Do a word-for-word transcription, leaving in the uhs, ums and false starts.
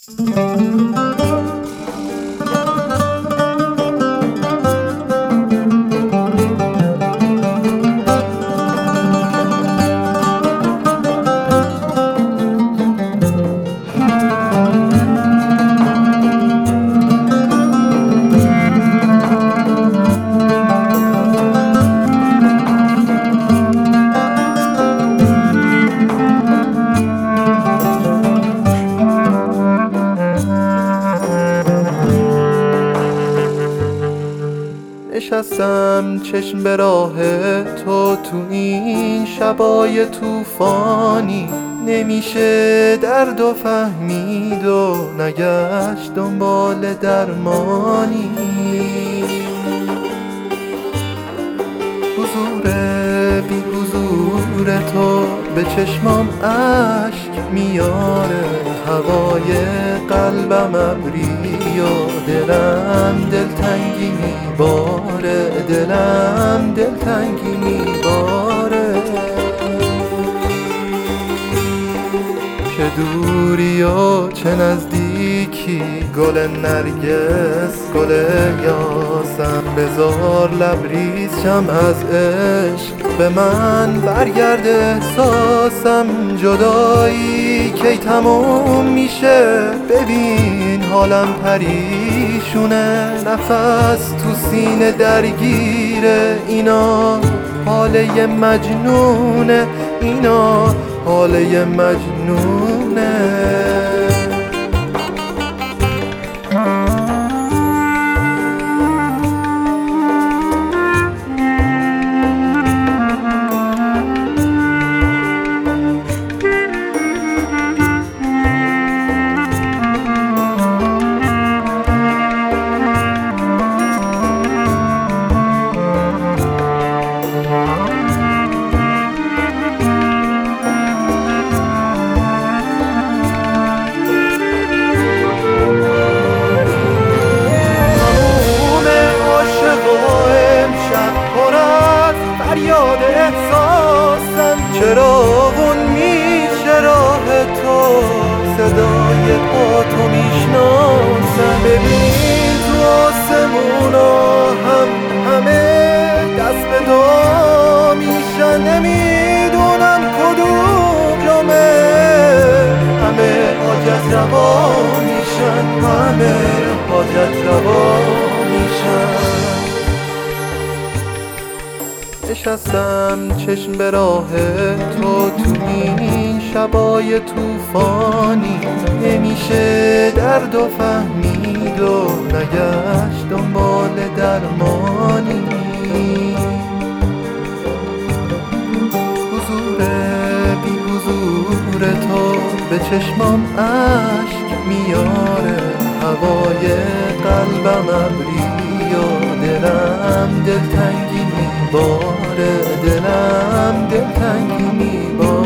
نشستم چشم به راه تو تو این شبای طوفانی، نمیشه درد و فهمید و نگشت دنبال درمانی. حضور بی حضور تو به چشمام اشک میاره، هوای قلبم ابری و دلم دلتنگی میباره، دلم دلتنگی میباره. چه دوری و چه نزدیکی، گل نرگس گل یاسم، بذار لبریز شم از عشق، به من برگرد احساسم. جدایی کی تموم میشه، ببین حالم پریشونه، نفس تو سینه درگیره، اینا حاله مجنونه، اینا حاله مجنونه. یاد احساسم، چراغون میشه راه تو، صدای پا تو میشناسم. ببین تو آسمونا هم همه دست به دعا میشن، نمیدونم کدوم جامه، همه حاجت روا میشن، همه حاجت روا میشن. نشستم چشم به راه تو تو این شبای طوفانی، نمیشه درد و فهمید و نگشت دنبال درمانی. حضور بی حضور تو به چشمام اشک میاره، هوای قلبم ابری و دلم دلتنگی میباره، دلم دلتنگی میباره.